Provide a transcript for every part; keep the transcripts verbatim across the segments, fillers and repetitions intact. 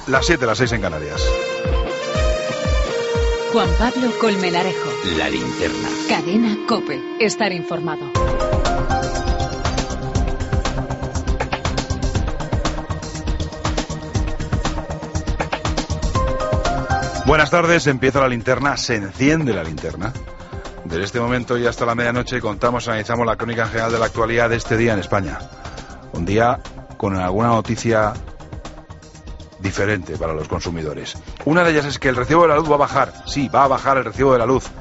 Las siete, las seis en Canarias. Juan Pablo Colmenarejo. La Linterna. Cadena COPE. Estar informado. Buenas tardes, empieza la linterna, se enciende la linterna. Desde este momento y hasta la medianoche contamos, analizamos la crónica general de la actualidad de este día en España. Un día con alguna noticia diferente para los consumidores. Una de ellas es que el recibo de la luz va a bajar. Sí, va a bajar el recibo de la luz.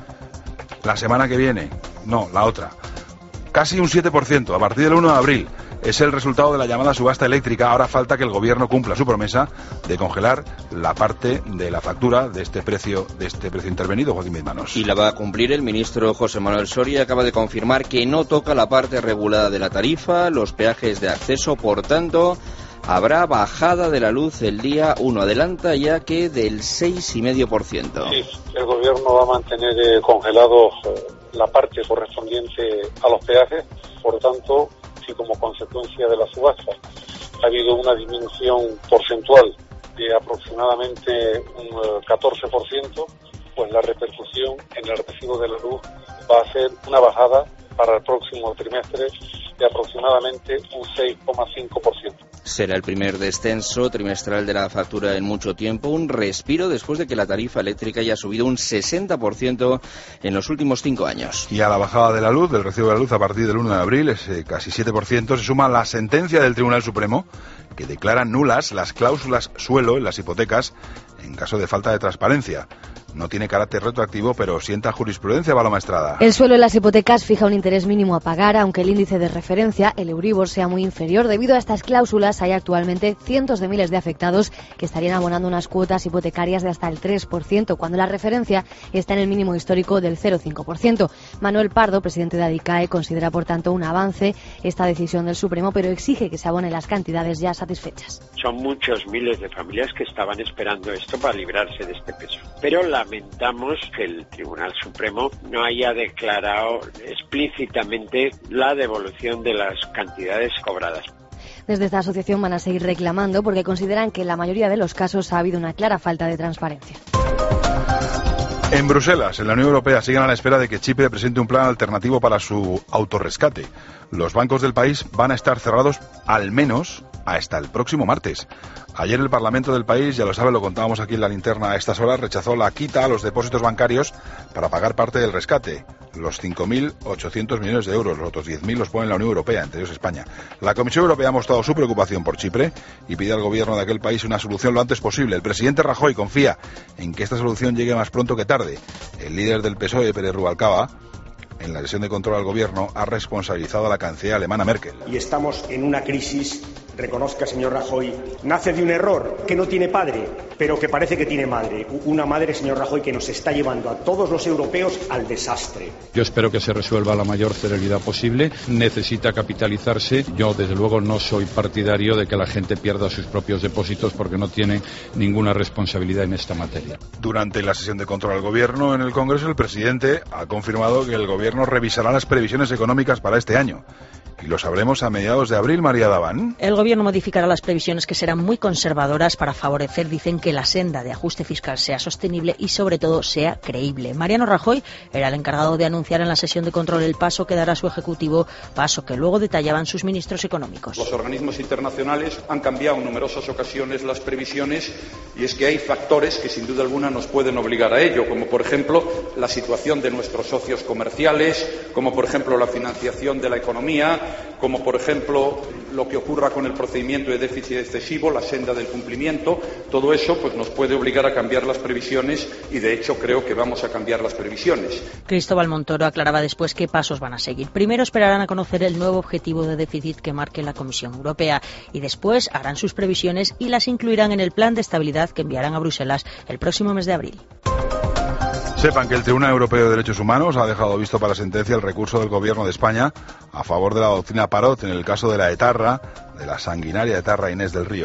La semana que viene. No, la otra. Casi un siete por ciento a partir del uno de abril. Es el resultado de la llamada subasta eléctrica. Ahora falta que el gobierno cumpla su promesa de congelar la parte de la factura de este precio de este precio intervenido, Joaquín Bismanos. Y la va a cumplir el ministro José Manuel Soria. Acaba de confirmar que no toca la parte regulada de la tarifa, los peajes de acceso. Por tanto, habrá bajada de la luz el día uno. Adelanta ya que del seis coma cinco por ciento. Sí, el gobierno va a mantener eh, congelados eh, la parte correspondiente a los peajes. Por tanto, y como consecuencia de la subasta ha habido una disminución porcentual de aproximadamente un catorce por ciento, pues la repercusión en el recibo de la luz va a ser una bajada para el próximo trimestre de aproximadamente un seis coma cinco por ciento. Será el primer descenso trimestral de la factura en mucho tiempo, un respiro después de que la tarifa eléctrica haya subido un sesenta por ciento en los últimos cinco años. Y a la bajada de la luz, del recibo de la luz a partir del uno de abril, ese casi siete por ciento, se suma la sentencia del Tribunal Supremo que declara nulas las cláusulas suelo en las hipotecas en caso de falta de transparencia. No tiene carácter retroactivo, pero sienta jurisprudencia, Paloma Estrada. El suelo en las hipotecas fija un interés mínimo a pagar, aunque el índice de referencia, el Euribor, sea muy inferior. Debido a estas cláusulas, hay actualmente cientos de miles de afectados que estarían abonando unas cuotas hipotecarias de hasta el tres por ciento, cuando la referencia está en el mínimo histórico del cero coma cinco por ciento. Manuel Pardo, presidente de ADICAE, considera, por tanto, un avance esta decisión del Supremo, pero exige que se abonen las cantidades ya satisfechas. Son muchos miles de familias que estaban esperando esto para librarse de este peso. Pero lamentamos que el Tribunal Supremo no haya declarado explícitamente la devolución de las cantidades cobradas. Desde esta asociación van a seguir reclamando porque consideran que en la mayoría de los casos ha habido una clara falta de transparencia. En Bruselas, en la Unión Europea, siguen a la espera de que Chipre presente un plan alternativo para su autorrescate. Los bancos del país van a estar cerrados al menos hasta el próximo martes. Ayer el Parlamento del país, ya lo sabe, lo contábamos aquí en la linterna a estas horas, rechazó la quita a los depósitos bancarios para pagar parte del rescate. Los cinco mil ochocientos millones de euros, los otros diez mil los pone la Unión Europea, entre ellos España. La Comisión Europea ha mostrado su preocupación por Chipre y pide al gobierno de aquel país una solución lo antes posible. El presidente Rajoy confía en que esta solución llegue más pronto que tarde. El líder del P S O E, Pérez Rubalcaba, en la sesión de control al gobierno, ha responsabilizado a la canciller alemana Merkel. Y estamos en una crisis, reconozca, señor Rajoy, nace de un error que no tiene padre, pero que parece que tiene madre. Una madre, señor Rajoy, que nos está llevando a todos los europeos al desastre. Yo espero que se resuelva a la mayor celeridad posible. Necesita capitalizarse. Yo, desde luego, no soy partidario de que la gente pierda sus propios depósitos porque no tiene ninguna responsabilidad en esta materia. Durante la sesión de control al gobierno en el Congreso, el presidente ha confirmado que el gobierno revisará las previsiones económicas para este año. Y lo sabremos a mediados de abril, María Daván. El gobierno modificará las previsiones, que serán muy conservadoras, para favorecer, dicen, que la senda de ajuste fiscal sea sostenible y, sobre todo, sea creíble. Mariano Rajoy era el encargado de anunciar en la sesión de control el paso que dará su ejecutivo, paso que luego detallaban sus ministros económicos. Los organismos internacionales han cambiado en numerosas ocasiones las previsiones, y es que hay factores que sin duda alguna nos pueden obligar a ello, como por ejemplo la situación de nuestros socios comerciales, como por ejemplo la financiación de la economía, como por ejemplo lo que ocurra con el procedimiento de déficit excesivo, la senda del cumplimiento. Todo eso pues nos puede obligar a cambiar las previsiones, y de hecho creo que vamos a cambiar las previsiones. Cristóbal Montoro aclaraba después qué pasos van a seguir. Primero esperarán a conocer el nuevo objetivo de déficit que marque la Comisión Europea, y después harán sus previsiones y las incluirán en el plan de estabilidad que enviarán a Bruselas el próximo mes de abril. Sepan que el Tribunal Europeo de Derechos Humanos ha dejado visto para sentencia el recurso del Gobierno de España a favor de la doctrina Parot en el caso de la etarra, de la sanguinaria etarra Inés del Río.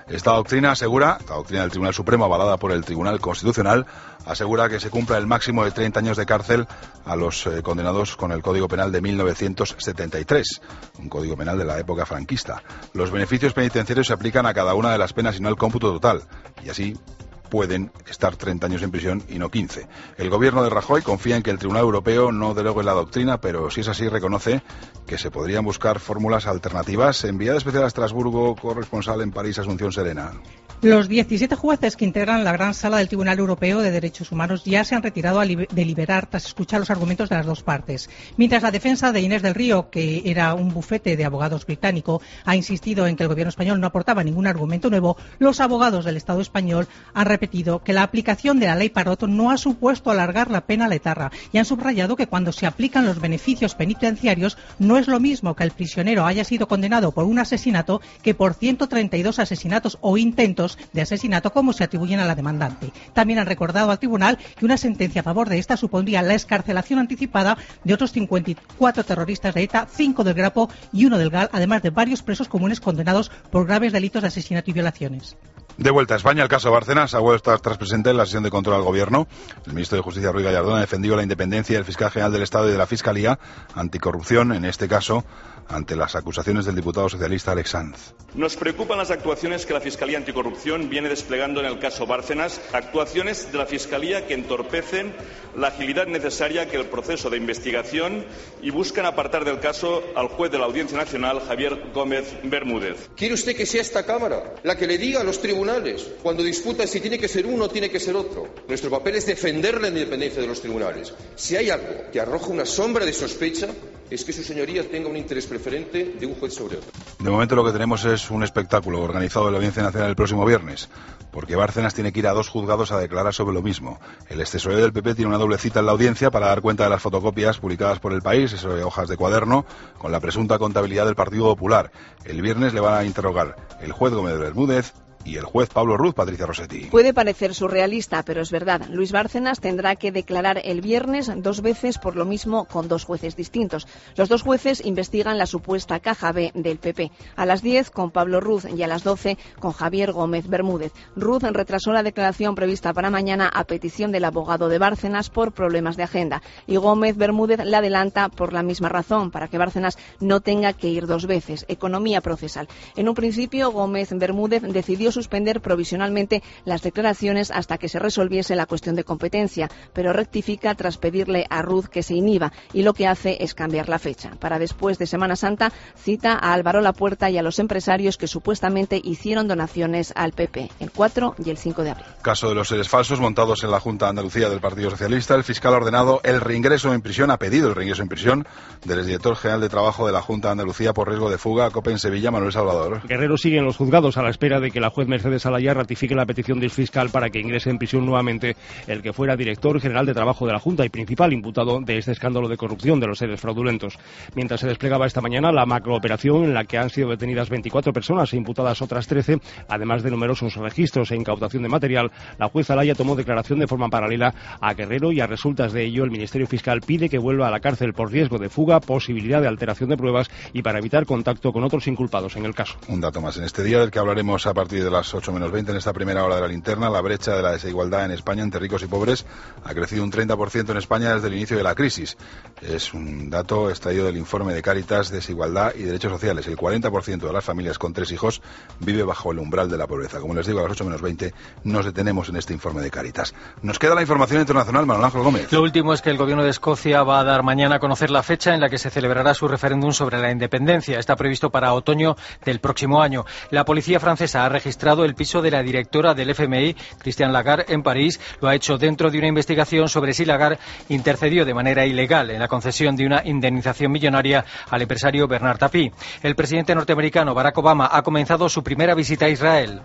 Esta doctrina asegura, esta doctrina del Tribunal Supremo avalada por el Tribunal Constitucional, asegura que se cumpla el máximo de treinta años de cárcel a los eh, condenados con el Código Penal de mil novecientos setenta y tres, un Código Penal de la época franquista. Los beneficios penitenciarios se aplican a cada una de las penas y no al cómputo total, y así pueden estar treinta años en prisión y no quince. El gobierno de Rajoy confía en que el Tribunal Europeo no derogue la doctrina, pero si es así reconoce que se podrían buscar fórmulas alternativas. Enviada especial a Estrasburgo, corresponsal en París, Asunción Serena. Los diecisiete jueces que integran la gran sala del Tribunal Europeo de Derechos Humanos ya se han retirado a deliberar tras escuchar los argumentos de las dos partes. Mientras la defensa de Inés del Río, que era un bufete de abogados británico, ha insistido en que el gobierno español no aportaba ningún argumento nuevo, los abogados del Estado español han repetido que la aplicación de la ley Parot no ha supuesto alargar la pena letarra y han subrayado que cuando se aplican los beneficios penitenciarios no es lo mismo que el prisionero haya sido condenado por un asesinato que por ciento treinta y dos asesinatos o intentos de asesinato como se atribuyen a la demandante. También han recordado al tribunal que una sentencia a favor de esta supondría la excarcelación anticipada de otros cincuenta y cuatro terroristas de ETA, cinco del Grapo y uno del G A L, además de varios presos comunes condenados por graves delitos de asesinato y violaciones. De vuelta a España, el caso Bárcenas ha vuelto a estar presente en la sesión de control al Gobierno. El ministro de Justicia, Ruiz Gallardón, ha defendido la independencia del fiscal general del Estado y de la Fiscalía anticorrupción, en este caso, ante las acusaciones del diputado socialista Alex Sanz. Nos preocupan las actuaciones que la Fiscalía Anticorrupción viene desplegando en el caso Bárcenas, actuaciones de la Fiscalía que entorpecen la agilidad necesaria que el proceso de investigación y buscan apartar del caso al juez de la Audiencia Nacional, Javier Gómez Bermúdez. ¿Quiere usted que sea esta Cámara la que le diga a los tribunales cuando disputan si tiene que ser uno o tiene que ser otro? Nuestro papel es defender la independencia de los tribunales. Si hay algo que arroja una sombra de sospecha, es que su señoría tenga un interés preferente de un juez sobre otro. De momento lo que tenemos es un espectáculo organizado en la Audiencia Nacional el próximo viernes, porque Bárcenas tiene que ir a dos juzgados a declarar sobre lo mismo. El extesorero del P P tiene una doble cita en la audiencia para dar cuenta de las fotocopias publicadas por El País, eso de hojas de cuaderno, con la presunta contabilidad del Partido Popular. El viernes le van a interrogar el juez Gómez Bermúdez y el juez Pablo Ruz. Patricia Rossetti. Puede parecer surrealista, pero es verdad. Luis Bárcenas tendrá que declarar el viernes dos veces por lo mismo con dos jueces distintos. Los dos jueces investigan la supuesta caja B del P P. A las diez con Pablo Ruz y a las doce con Javier Gómez Bermúdez. Ruz retrasó la declaración prevista para mañana a petición del abogado de Bárcenas por problemas de agenda. Y Gómez Bermúdez la adelanta por la misma razón, para que Bárcenas no tenga que ir dos veces. Economía procesal. En un principio, Gómez Bermúdez decidió suspender provisionalmente las declaraciones hasta que se resolviese la cuestión de competencia, pero rectifica tras pedirle a Ruz que se inhiba y lo que hace es cambiar la fecha. Para después de Semana Santa cita a Álvaro Lapuerta y a los empresarios que supuestamente hicieron donaciones al P P el cuatro y el cinco de abril. Caso de los seres falsos montados en la Junta de Andalucía del Partido Socialista. El fiscal ha ordenado el reingreso en prisión, ha pedido el reingreso en prisión del exdirector general de Trabajo de la Junta de Andalucía por riesgo de fuga. COPE en Sevilla, Manuel Salvador. Guerrero sigue en los juzgados a la espera de que la juez Mercedes Alaya ratifique la petición del fiscal para que ingrese en prisión nuevamente el que fuera director general de Trabajo de la Junta y principal imputado de este escándalo de corrupción de los seres fraudulentos. Mientras se desplegaba esta mañana la macrooperación en la que han sido detenidas veinticuatro personas e imputadas otras trece, además de numerosos registros e incautación de material, la jueza Alaya tomó declaración de forma paralela a Guerrero y a resultas de ello el Ministerio Fiscal pide que vuelva a la cárcel por riesgo de fuga, posibilidad de alteración de pruebas y para evitar contacto con otros inculpados en el caso. Un dato más en este día del que hablaremos a partir de las ocho menos veinte en esta primera hora de la linterna. La brecha de la desigualdad en España entre ricos y pobres ha crecido un treinta por ciento en España desde el inicio de la crisis. Es un dato extraído del informe de Cáritas, Desigualdad y Derechos Sociales. El cuarenta por ciento de las familias con tres hijos vive bajo el umbral de la pobreza. Como les digo, a las ocho menos veinte nos detenemos en este informe de Cáritas. Nos queda la información internacional, Manuel Ángel Gómez. Lo último es que el gobierno de Escocia va a dar mañana a conocer la fecha en la que se celebrará su referéndum sobre la independencia. Está previsto para otoño del próximo año. La policía francesa ha registrado el piso de la directora del F M I, Christine Lagarde, en París. Lo ha hecho dentro de una investigación sobre si Lagarde intercedió de manera ilegal en la concesión de una indemnización millonaria al empresario Bernard Tapie. El presidente norteamericano Barack Obama ha comenzado su primera visita a Israel.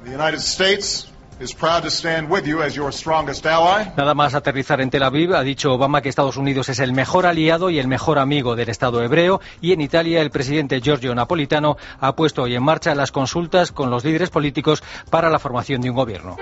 Nada más aterrizar en Tel Aviv, ha dicho Obama que Estados Unidos es el mejor aliado y el mejor amigo del Estado hebreo, y en Italia el presidente Giorgio Napolitano ha puesto hoy en marcha las consultas con los líderes políticos para la formación de un gobierno.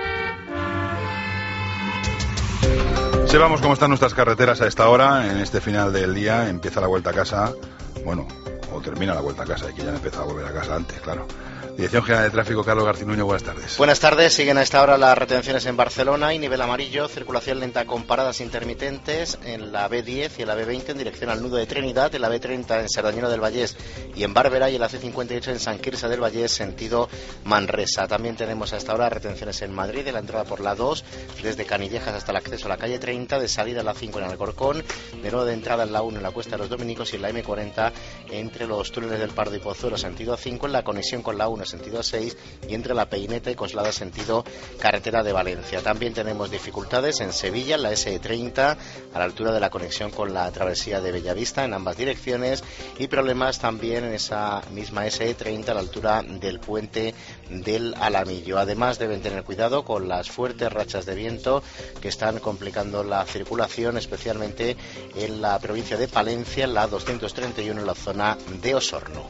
Sepamos cómo están nuestras carreteras a esta hora. En este final del día empieza la vuelta a casa, bueno, o termina la vuelta a casa, y que ya han empezado a volver a casa antes, claro. Dirección General de Tráfico, Carlos Garcinuño, buenas tardes. Buenas tardes, siguen a esta hora las retenciones en Barcelona y nivel amarillo, circulación lenta con paradas intermitentes en la B diez y en la B veinte en dirección al nudo de Trinidad, en la B treinta en Cerdañola del Vallés y en Bárbara, y en la C cincuenta y ocho en Sant Quirze del Vallés, sentido Manresa. También tenemos a esta hora retenciones en Madrid, de la entrada por la dos, desde Canillejas hasta el acceso a la calle treinta, de salida a la cinco en Alcorcón, de nuevo de entrada en la uno en la Cuesta de los Dominicos y en la eme cuarenta entre los túneles del Pardo y Pozuelo, sentido cinco, en la conexión con la uno, sentido seis, y entre la Peineta y Coslada, sentido carretera de Valencia. También tenemos dificultades en Sevilla, en la ese treinta, a la altura de la conexión con la travesía de Bellavista en ambas direcciones, y problemas también en esa misma ese treinta a la altura del puente del Alamillo. Además, deben tener cuidado con las fuertes rachas de viento que están complicando la circulación, especialmente en la provincia de Palencia, en la doscientos treinta y uno, en la zona de Osorno.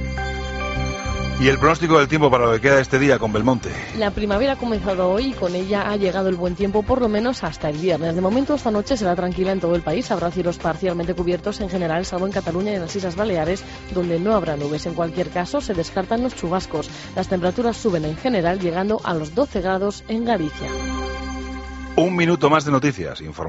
Y el pronóstico del tiempo para lo que queda de este día con Belmonte. La primavera ha comenzado hoy y con ella ha llegado el buen tiempo, por lo menos hasta el viernes. De momento, esta noche será tranquila en todo el país. Habrá cielos parcialmente cubiertos en general, salvo en Cataluña y en las Islas Baleares, donde no habrá nubes. En cualquier caso, se descartan los chubascos. Las temperaturas suben en general, llegando a los doce grados en Galicia. Un minuto más de noticias. Informa.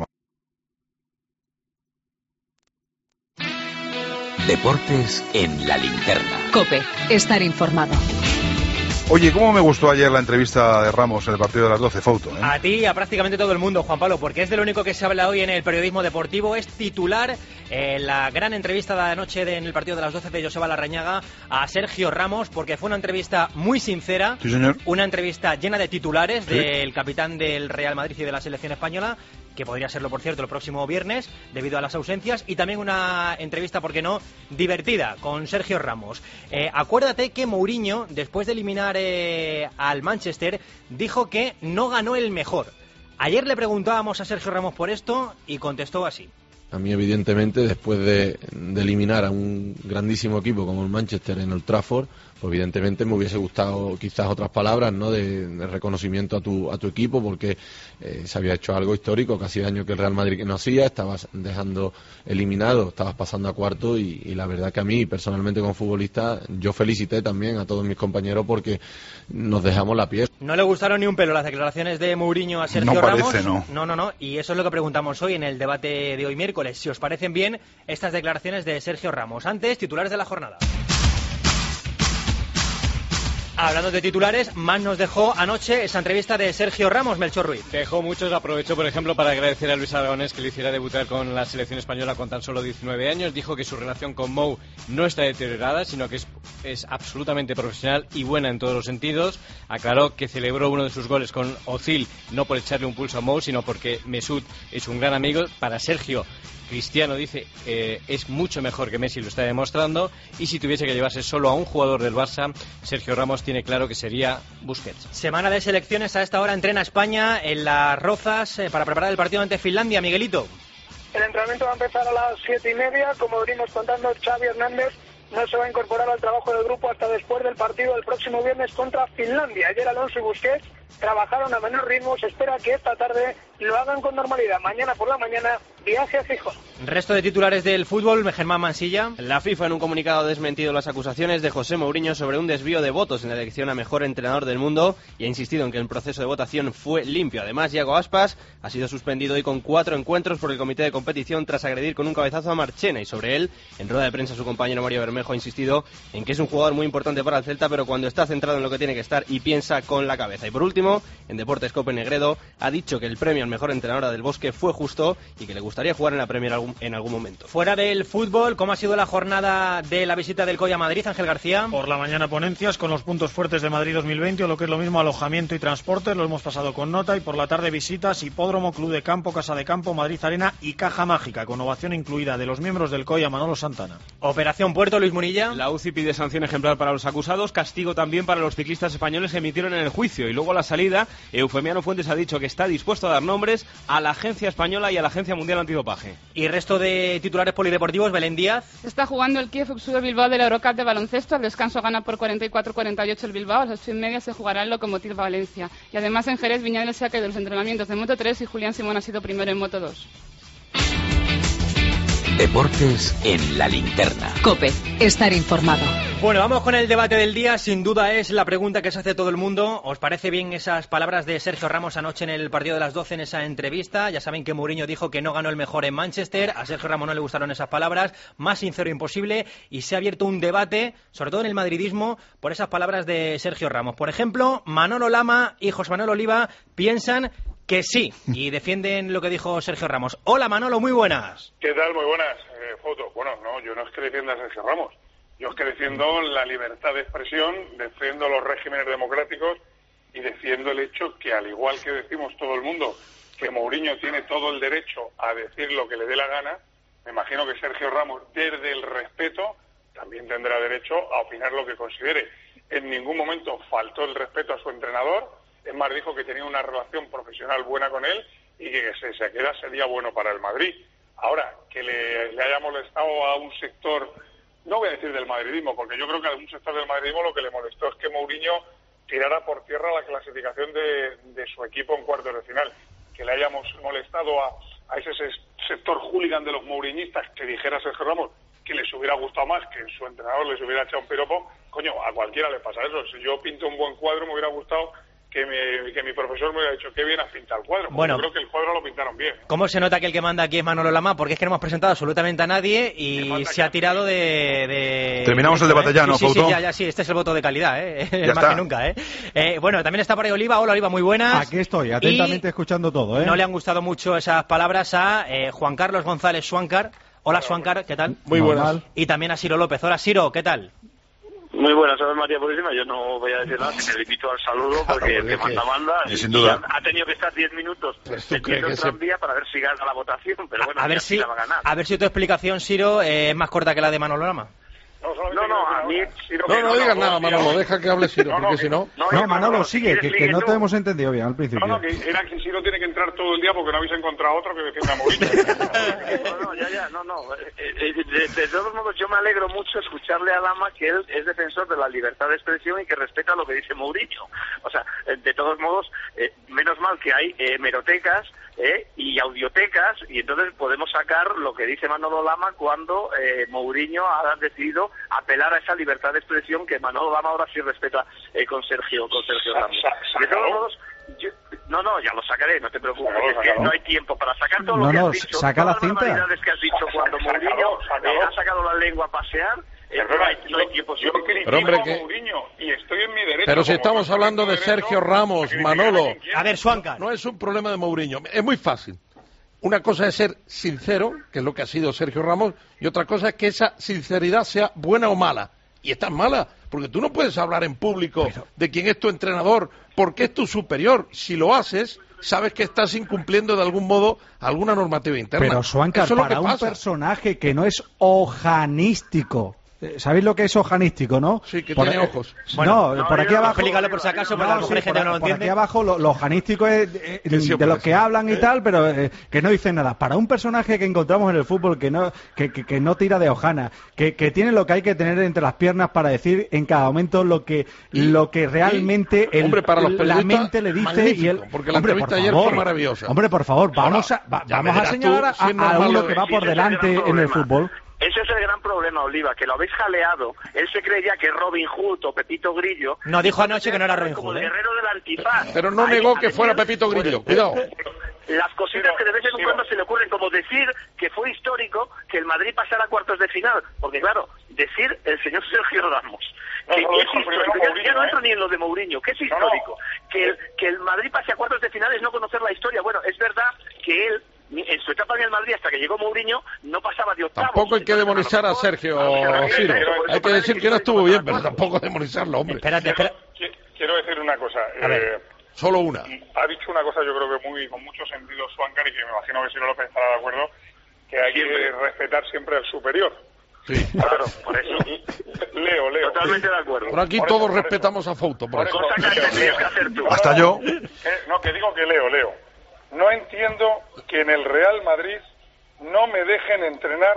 Deportes en la linterna. COPE, estar informado. Oye, ¿cómo me gustó ayer la entrevista de Ramos en el partido de las doce, Fouto? ¿eh? A ti y a prácticamente todo el mundo, Juan Pablo, porque es de lo único que se habla hoy en el periodismo deportivo. Es titular eh, la gran entrevista de anoche de, en el partido de las doce de Joseba Larrañaga a Sergio Ramos, porque fue una entrevista muy sincera. Sí, señor. Una entrevista llena de titulares, ¿Sí? Del capitán del Real Madrid y de la selección española, que podría serlo, por cierto, el próximo viernes, debido a las ausencias, y también una entrevista, ¿por qué no?, divertida, con Sergio Ramos. Eh, acuérdate que Mourinho, después de eliminar eh, al Manchester, dijo que no ganó el mejor. Ayer le preguntábamos a Sergio Ramos por esto y contestó así. A mí, evidentemente, después de, de eliminar a un grandísimo equipo como el Manchester en Old Trafford, pues evidentemente me hubiese gustado quizás otras palabras, ¿no?, de, de reconocimiento a tu a tu equipo, porque eh, se había hecho algo histórico, que hacía años que el Real Madrid no hacía, estabas dejando eliminado, estabas pasando a cuarto, y, y la verdad que a mí, personalmente como futbolista, yo felicité también a todos mis compañeros porque nos dejamos la piel. No le gustaron ni un pelo las declaraciones de Mourinho a Sergio no Ramos. Parece, no. No, no, no, y eso es lo que preguntamos hoy en el debate de hoy miércoles, si os parecen bien estas declaraciones de Sergio Ramos. Antes, titulares de la jornada. Hablando de titulares, más nos dejó anoche esa entrevista de Sergio Ramos, Melchor Ruiz. Dejó muchos, aprovechó por ejemplo para agradecer a Luis Aragonés que le hiciera debutar con la selección española con tan solo diecinueve años. Dijo que su relación con Mou no está deteriorada, sino que es, es absolutamente profesional y buena en todos los sentidos. Aclaró que celebró uno de sus goles con Ozil, no por echarle un pulso a Mou, sino porque Mesut es un gran amigo. Para Sergio, Cristiano, dice, eh, es mucho mejor que Messi, lo está demostrando, y si tuviese que llevarse solo a un jugador del Barça, Sergio Ramos tiene claro que sería Busquets. Semana de selecciones, a esta hora entrena España en Las Rozas eh, para preparar el partido ante Finlandia. Miguelito. El entrenamiento va a empezar a las siete y media, como venimos contando, Xavi Hernández no se va a incorporar al trabajo del grupo hasta después del partido del próximo viernes contra Finlandia. Ayer Alonso y Busquets trabajaron a menor ritmo, se espera que esta tarde lo hagan con normalidad. Mañana por la mañana, viaje a Gijón. Resto de titulares del fútbol, Germán Mansilla. La FIFA en un comunicado ha desmentido las acusaciones de José Mourinho sobre un desvío de votos en la elección a mejor entrenador del mundo y ha insistido en que el proceso de votación fue limpio. Además, Iago Aspas ha sido suspendido hoy con cuatro encuentros por el comité de competición tras agredir con un cabezazo a Marchena, y sobre él, en rueda de prensa, su compañero Mario Bermejo ha insistido en que es un jugador muy importante para el Celta, pero cuando está centrado en lo que tiene que estar y piensa con la cabeza. Y por último, en Deportes Cope, Negredo ha dicho que el premio al mejor entrenador del Bosque fue justo y que le gustaría jugar en la Premier algún, en algún momento. Fuera del fútbol, ¿cómo ha sido la jornada de la visita del C O I a Madrid, Ángel García? Por la mañana ponencias con los puntos fuertes de Madrid dos mil veinte, o lo que es lo mismo alojamiento y transporte, lo hemos pasado con nota, y por la tarde visitas, hipódromo, club de campo, casa de campo, Madrid Arena y caja mágica, con ovación incluida de los miembros del C O I a Manolo Santana. Operación Puerto, Luis Munilla. La U C I pide sanción ejemplar para los acusados, castigo también para los ciclistas españoles que emitieron en el juicio, y luego a la salida, Eufemiano Fuentes ha dicho que está dispuesto a dar nombres a la Agencia Española y a la Agencia Mundial Antidopaje. Y resto de titulares polideportivos, Belén Díaz. Está jugando el Kiev Futsal Bilbao de la Eurocup de baloncesto. Al descanso gana por cuarenta y cuatro a cuarenta y ocho el Bilbao. A las ocho y media se jugará el Lokomotiv Valencia. Y además en Jerez, Viñales se ha caído de los entrenamientos de Moto tres y Julián Simón ha sido primero en Moto dos. Deportes en la linterna. COPE, estar informado. Bueno, vamos con el debate del día. Sin duda es la pregunta que se hace todo el mundo. ¿Os parece bien esas palabras de Sergio Ramos anoche en el partido de las doce en esa entrevista? Ya saben que Mourinho dijo que no ganó el mejor en Manchester. A Sergio Ramos no le gustaron esas palabras. Más sincero imposible. Y se ha abierto un debate, sobre todo en el madridismo, por esas palabras de Sergio Ramos. Por ejemplo, Manolo Lama y José Manuel Oliva piensan que sí, y defienden lo que dijo Sergio Ramos. Hola Manolo, muy buenas. ¿Qué tal? Muy buenas. Eh, foto. Bueno, no, yo no es que defienda a Sergio Ramos. Yo es que defiendo la libertad de expresión, defiendo los regímenes democráticos y defiendo el hecho que, al igual que decimos todo el mundo, que Mourinho tiene todo el derecho a decir lo que le dé la gana, me imagino que Sergio Ramos, desde el respeto, también tendrá derecho a opinar lo que considere. En ningún momento faltó el respeto a su entrenador. Es más, dijo que tenía una relación profesional buena con él y que si se queda sería bueno para el Madrid. Ahora, que le, le haya molestado a un sector, no voy a decir del madridismo, porque yo creo que a un sector del madridismo lo que le molestó es que Mourinho tirara por tierra la clasificación de, de su equipo en cuartos de final. Que le hayamos molestado a, a ese sector hooligan de los mouriñistas que dijera Sergio Ramos que les hubiera gustado más, que su entrenador les hubiera echado un piropo, coño, a cualquiera le pasa eso. Si yo pinto un buen cuadro me hubiera gustado que mi, que mi profesor me hubiera dicho qué bien has pintado el cuadro. Bueno, yo creo que el cuadro lo pintaron bien. ¿Cómo se nota que el que manda aquí es Manolo Lama? Porque es que no hemos presentado absolutamente a nadie y se ha tirado de... de Terminamos de el debate ¿eh? ya, ¿no, sí, sí, Fauto? sí, ya, ya, sí, este es el voto de calidad, ¿eh? Ya más está. que nunca, ¿eh? ¿eh? Bueno, también está por ahí Oliva. Hola, Oliva, muy buenas. Aquí estoy, atentamente y escuchando todo, ¿eh? No le han gustado mucho esas palabras a eh, Juan Carlos González Suáncar. Hola, Suáncar, ¿qué tal? Muy buenas. Y también a Ciro López. Hola, Ciro, ¿qué tal? Muy buenas, soy María Purísima. Yo no voy a decir nada, que me limito al saludo porque el que manda manda y, sin duda. y ha, ha tenido que estar diez minutos metiendo el tranvía para ver si gana la votación, pero bueno, a ver si, la va a ganar. A ver si tu explicación, Ciro, eh, es más corta que la de Manolo Lama. No, no, a mí... No, no digas nada, Manolo, deja que hable Ciro, porque si no... No, Manolo, sigue, que, que no te hemos entendido bien al principio. No, no, que era que Ciro tiene que entrar todo el día porque no habéis encontrado otro que defienda a Mourinho. No, no, ya, ya, no, no. De, de, de todos modos, yo me alegro mucho escucharle a Lama que él es defensor de la libertad de expresión y que respeta lo que dice Mourinho. O sea, de todos modos, eh, menos mal que hay eh, hemerotecas eh, y audiotecas, y entonces podemos sacar lo que dice Manolo Lama cuando eh, Mourinho ha decidido apelar a esa libertad de expresión que Manolo Lama ahora sí respeta eh, con Sergio con Sergio Ramos. De todos modos, yo, no, no, ya lo sacaré, no te preocupes, es que no hay tiempo para sacar todo no, lo que no, has dicho, saca todas la cinta. las barbaridades que has dicho cuando Mourinho eh, ha sacado la lengua a pasear. Eh, no, hay, no hay tiempo. Yo critico Pero, hombre, a que... Mourinho y estoy en mi derecho. Pero si como estamos hablando de derecho, Sergio Ramos, Manolo... A ver, Suáncar. No es un problema de Mourinho, es muy fácil. Una cosa es ser sincero, que es lo que ha sido Sergio Ramos, y otra cosa es que esa sinceridad sea buena o mala. Y esta es mala, porque tú no puedes hablar en público pero... de quién es tu entrenador, porque es tu superior. Si lo haces, sabes que estás incumpliendo de algún modo alguna normativa interna. Pero, Suáncar, para un personaje que no es ojanístico... ¿Sabéis lo que es ojanístico, no? Sí, que por, tiene ojos. Bueno, no, no, por aquí abajo... Explícalo por si acaso, porque no, a lo mejor sí, gente por, no lo por entiende. aquí abajo lo, lo ojanístico es de, de, de los que hablan y tal, pero eh, que no dicen nada. Para un personaje que encontramos en el fútbol que no que, que, que no tira de hojana, que, que tiene lo que hay que tener entre las piernas para decir en cada momento lo que y, lo que realmente y, el, hombre, para los la mente le dice y él... Porque la hombre, entrevista por ayer favor, fue maravillosa. Hombre, por favor, vamos a, va, vamos a señalar a, a uno que va por delante en el fútbol. Ese es el gran problema, Oliva, que lo habéis jaleado. Él se creía que Robin Hood o Pepito Grillo... No, dijo anoche que no era Robin Hood, como ¿eh? el guerrero del antifaz. Pero no Ahí, negó que ahí, fuera ahí, Pepito Grillo, cuidado. Las cositas que de vez en cuando se le ocurren, como decir que fue histórico que el Madrid pasara a cuartos de final. Porque claro, decir el señor Sergio Ramos, que no, no, es histórico, ya, ya no entro ni en lo de Mourinho, que es histórico, no, no. Que, el, que el Madrid pase a cuartos de final es no conocer la historia. Bueno, es verdad que él... en su etapa en el Madrid, hasta que llegó Mourinho, no pasaba de octavos. Tampoco hay que demonizar a Sergio Ciro. Hay que decir que no estuvo bien, pero tampoco demonizarlo, hombre. Espérate, espera. Quiero decir una cosa. A ver. Solo una. Ha dicho una cosa, yo creo que muy con mucho sentido Suáncar, y que me imagino que Ciro López estará de acuerdo, que hay que respetar siempre al superior. Sí. Claro, por eso. Leo, Leo. Totalmente de acuerdo. Por aquí por todos eso, respetamos eso. a Fauto. Por por eso. Cosa que tendrías que hacer tú. Hasta yo. Que, no, que digo que Leo, Leo. No entiendo que en el Real Madrid no me dejen entrenar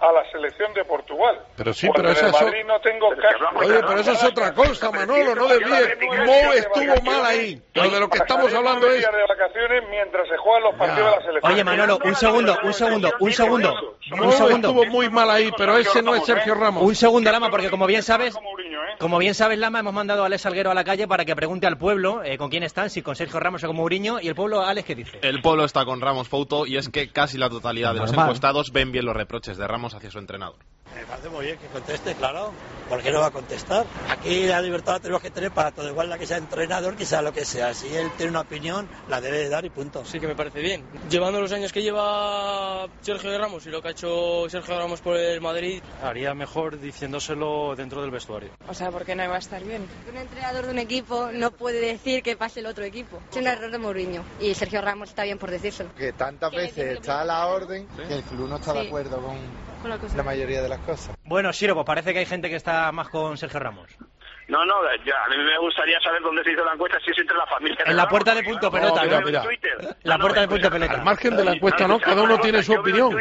a la selección de Portugal. Pero sí, Cuando pero en el esa Madrid no tengo caso. Oye, pero eso es otra cosa, Manolo, no desvíes. Mo estuvo mal ahí. Pero de lo que estamos hablando es... de vacaciones mientras se juegan los partidos de la selección. Oye, Manolo, un segundo, un segundo, un segundo. Un segundo. Estuvo muy mal ahí, pero ese no es Sergio Ramos. Un segundo, Lama, porque como bien sabes, como bien sabes, Lama, hemos mandado a Alex Salguero a la calle para que pregunte al pueblo eh, con quién están, si con Sergio Ramos o con Mourinho, y el pueblo, Alex, ¿qué dice? El pueblo está con Ramos, Pouto, y es que casi la totalidad de los Normal. encuestados ven bien los reproches de Ramos hacia su entrenador. Me parece muy bien que conteste, claro. ¿Por qué no va a contestar? Aquí la libertad la tenemos que tener para todo, igual la que sea entrenador, que sea lo que sea. Si él tiene una opinión, la debe de dar y punto. Sí que me parece bien. Llevando los años que lleva Sergio Ramos y lo que ha hecho Sergio Ramos por el Madrid, haría mejor diciéndoselo dentro del vestuario. O sea, ¿por qué no va a estar bien? Un entrenador de un equipo no puede decir que pase el otro equipo. Es un error de Mourinho y Sergio Ramos está bien por decírselo. Que tantas veces está a la orden que el club no está de acuerdo con, con la, cosa. la mayoría de las cosas. Bueno, Siro, pues parece que hay gente que está más con Sergio Ramos. No, no, ya, a mí me gustaría saber dónde se hizo la encuesta, si es entre la familia. En la puerta de Punto Pelota, no, ¿no? mira, mira. La puerta de Punto Pelota. Al margen de la encuesta, ¿no? Cada uno tiene su opinión.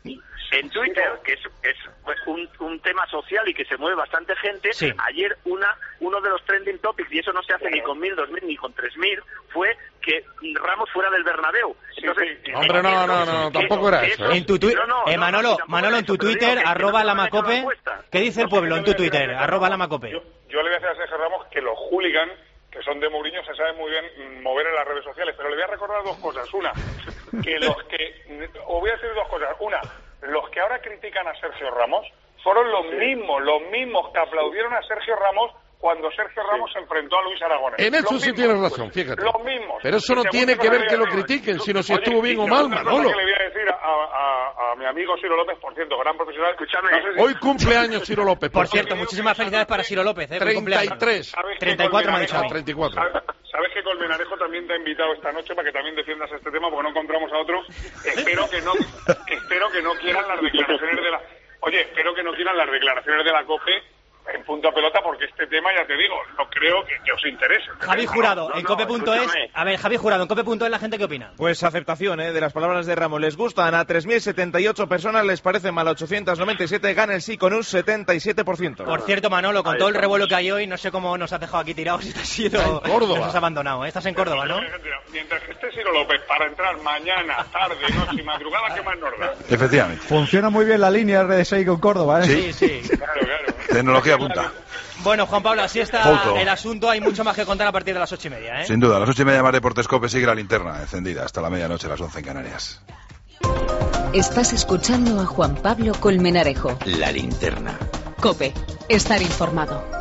En Twitter, que es, es un, un tema social y que se mueve bastante gente, sí. Ayer una uno de los trending topics, y eso no se hace ni con mil, dos mil, ni con tres mil, fue que Ramos fuera del Bernabéu. Entonces, sí, hombre, no, no, no, tampoco era eso. ¿eh? En tu tu no, no, eh, Manolo, no, Manolo, en tu Twitter, arroba Lamacope, ¿qué dice el pueblo en tu Twitter? Arroba Lamacope. Yo, yo le voy a decir a Sergio Ramos que los hooligans, que son de Mourinho, se saben muy bien mover en las redes sociales, pero le voy a recordar dos cosas. Una, que los que... Os voy a decir dos cosas. Una, los que ahora critican a Sergio Ramos fueron los mismos, los mismos que aplaudieron a Sergio Ramos cuando Sergio Ramos se enfrentó a Luis Aragonés. En eso sí tienes razón, fíjate. Los mismos. Pero eso no tiene que ver que lo critiquen, sino si estuvo bien o mal, Manolo. Que le voy a decir a, a, a mi amigo Ciro López, por cierto, gran profesional. Escuchadme. No sé si... Hoy cumpleaños Ciro López. Por cierto, muchísimas felicidades para Ciro López. ¿eh? treinta y tres. treinta y cuatro me ha dicho. treinta y cuatro. Sabes que Colmenarejo también te ha invitado esta noche para que también defiendas este tema porque no encontramos a otro. Espero que no, espero que no quieran las declaraciones de la... Oye, espero que no quieran las declaraciones de la COPE en Punto Pelota, porque este tema, ya te digo, no creo que, que os interese. Javi Jurado, no, no, en cope punto es... escúchame. A ver, Javi Jurado, en cope punto es la gente, ¿qué opina? Pues aceptación, ¿eh? De las palabras de Ramos. Les gustan a tres mil setenta y ocho personas, les parece mal a ochocientos noventa y siete, gana el sí con un setenta y siete por ciento. Por cierto, Manolo, con todo el revuelo que hay hoy, no sé cómo nos has dejado aquí tirados y te has ido... en Córdoba. Nos has abandonado, ¿eh? Estás en Córdoba, ¿no? Mientras que esté Ciro López para entrar mañana, tarde, noche y madrugada, ¿qué más nos da? Efectivamente. Funciona muy bien la línea R D seis con Córdoba, ¿eh? Sí, sí. Claro, claro. Tecnología punta. Bueno, Juan Pablo, así está Foto. el asunto. Hay mucho más que contar a partir de las ocho y media, ¿eh? Sin duda, a las ocho y media más Deportescope sigue la linterna encendida hasta la medianoche, las once en Canarias. Estás escuchando a Juan Pablo Colmenarejo. La linterna. COPE. Estar informado.